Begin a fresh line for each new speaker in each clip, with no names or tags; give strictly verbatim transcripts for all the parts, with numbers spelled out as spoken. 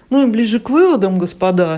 Ну и ближе к выводам, господа,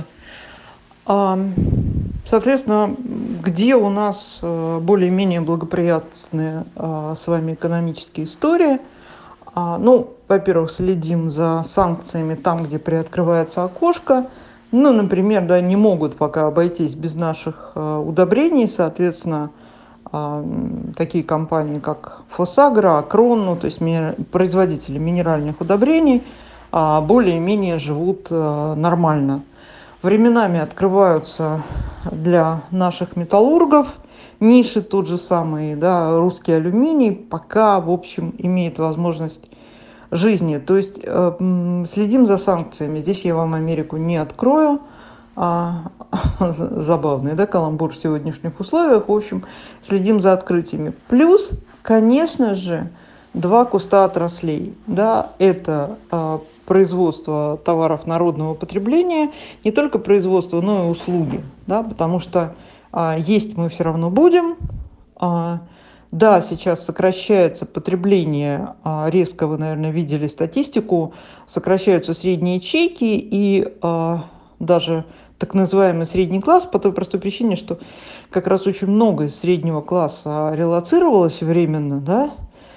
а, соответственно, где у нас э, более-менее благоприятные а, с вами экономические истории? А, ну, во-первых, следим за санкциями там, где приоткрывается окошко. Ну, например, да, не могут пока обойтись без наших э, удобрений, соответственно, а, м, такие компании, как Фосагро, Акрон, ну, то есть ми- производители минеральных удобрений, а, более-менее живут э, нормально. Временами открываются для наших металлургов ниши, тот же самый, да, русский алюминий, пока, в общем, имеет возможность жизни. То есть э, м, следим за санкциями. Здесь я вам Америку не открою. А, забавный, да, каламбур в сегодняшних условиях. В общем, следим за открытиями. Плюс, конечно же, два куста отраслей. Да, это а, производство товаров народного потребления, не только производство, но и услуги. Да, потому что а, есть мы все равно будем. А, да, сейчас сокращается потребление, а, резко, вы, наверное, видели статистику, сокращаются средние чеки и а, даже так называемый средний класс по той простой причине, что как раз очень много из среднего класса релоцировалось временно, да,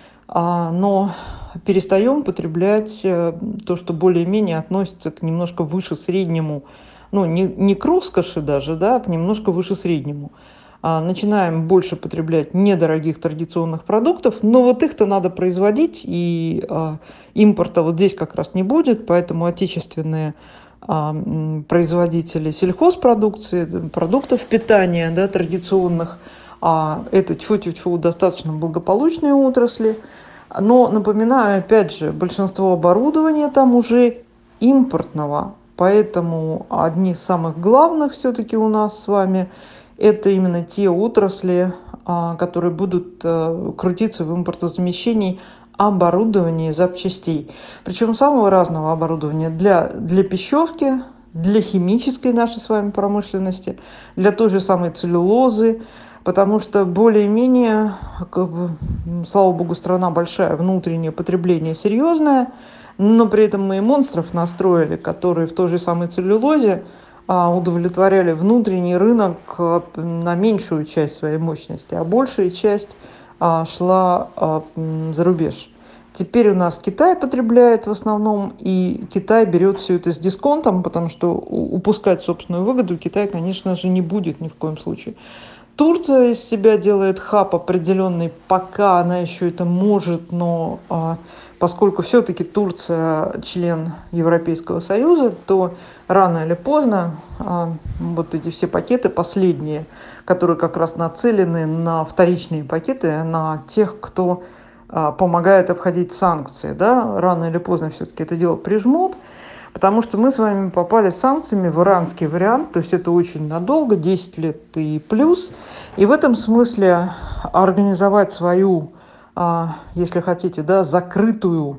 а, но перестаем потреблять э, то, что более-менее относится к немножко выше среднему, ну, не, не к роскоши даже, да, а к немножко выше среднему. А, начинаем больше потреблять недорогих традиционных продуктов, но вот их-то надо производить, и а, импорта вот здесь как раз не будет, поэтому отечественные а, м, производители сельхозпродукции, продуктов питания, да, традиционных, а, это тьфу-тьфу-тьфу достаточно благополучные отрасли. Но, напоминаю, опять же, большинство оборудования там уже импортного, поэтому одни из самых главных все-таки у нас с вами это именно те отрасли, а, которые будут а, крутиться в импортозамещении оборудования и запчастей. Причем самого разного оборудования для, для пищевки, для химической нашей с вами промышленности, для той же самой целлюлозы, потому что более-менее, как бы, слава богу, страна большая, внутреннее потребление серьезное, но при этом мы и монстров настроили, которые в той же самой целлюлозе а, удовлетворяли внутренний рынок а, на меньшую часть своей мощности, а большая часть а, шла а, м, за рубеж. Теперь у нас Китай потребляет в основном, и Китай берет все это с дисконтом, потому что у- упускать собственную выгоду Китай, конечно же, не будет ни в коем случае. Турция из себя делает хаб определенный, пока она еще это может, но а, поскольку все-таки Турция член Европейского Союза, то рано или поздно а, вот эти все пакеты последние, которые как раз нацелены на вторичные пакеты, на тех, кто а, помогает обходить санкции, да, рано или поздно все-таки это дело прижмут. Потому что мы с вами попали с санкциями в иранский вариант, то есть это очень надолго, десять лет и плюс. И в этом смысле организовать свою, а, если хотите, да, закрытую,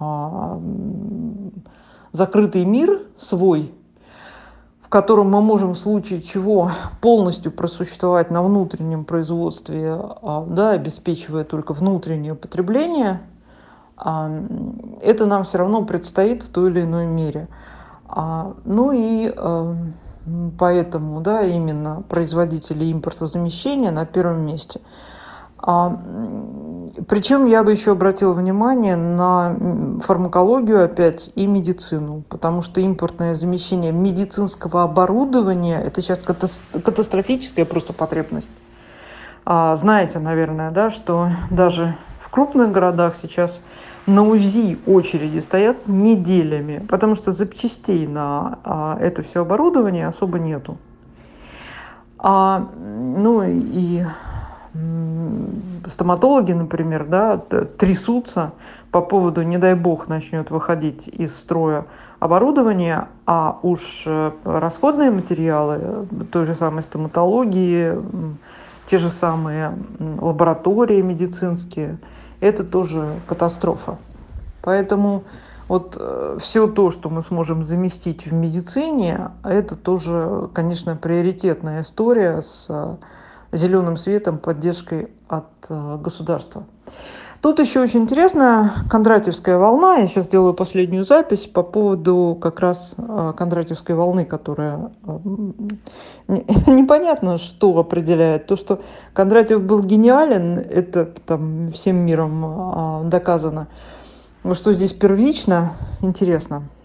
а, закрытый мир свой, в котором мы можем в случае чего полностью просуществовать на внутреннем производстве, а, да, обеспечивая только внутреннее потребление, а, это нам все равно предстоит в той или иной мере. А, ну и э, поэтому, да, именно производители импортозамещения на первом месте. А, причем я бы еще обратила внимание на фармакологию опять и медицину, потому что импортное замещение медицинского оборудования – это сейчас катастрофическая просто потребность. А, знаете, наверное, да, что даже в крупных городах сейчас на УЗИ очереди стоят неделями, потому что запчастей на а, это все оборудование особо нету. А, ну и м, стоматологи, например, да, трясутся по поводу, не дай бог, начнет выходить из строя оборудование, а уж расходные материалы той же самой стоматологии, те же самые лаборатории медицинские, это тоже катастрофа. Поэтому вот э, все то, что мы сможем заместить в медицине, это тоже, конечно, приоритетная история с э, зеленым светом, поддержкой от э, государства. Тут еще очень интересная Кондратьевская волна. Я сейчас делаю последнюю запись по поводу как раз а, Кондратьевской волны, которая а, м, не- непонятно, что определяет. То, что Кондратьев был гениален, это там всем миром а, доказано. Но что здесь первично, интересно.